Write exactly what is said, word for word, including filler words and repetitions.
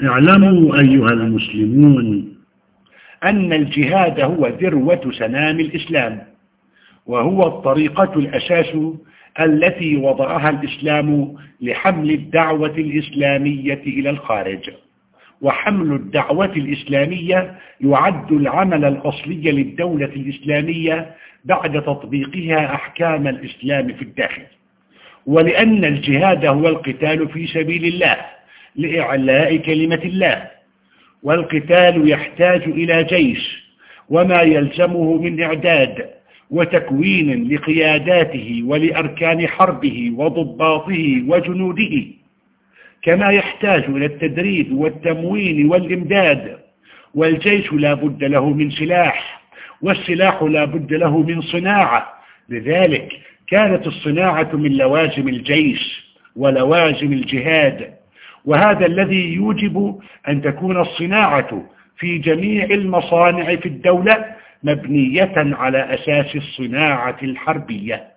اعلموا أيها المسلمون أن الجهاد هو ذروة سنام الإسلام، وهو الطريقة الأساس التي وضعها الإسلام لحمل الدعوة الإسلامية إلى الخارج. وحمل الدعوة الإسلامية يعد العمل الأصلي للدولة الإسلامية بعد تطبيقها أحكام الإسلام في الداخل. ولأن الجهاد هو القتال في سبيل الله لإعلاء كلمة الله، والقتال يحتاج إلى جيش وما يلزمه من إعداد وتكوين لقياداته ولأركان حربه وضباطه وجنوده، كما يحتاج إلى التدريب والتموين والإمداد. والجيش لا بد له من سلاح، والسلاح لا بد له من صناعة. لذلك كانت الصناعة من لوازم الجيش ولوازم الجهاد، وهذا الذي يوجب أن تكون الصناعة في جميع المصانع في الدولة مبنية على أساس الصناعة الحربية.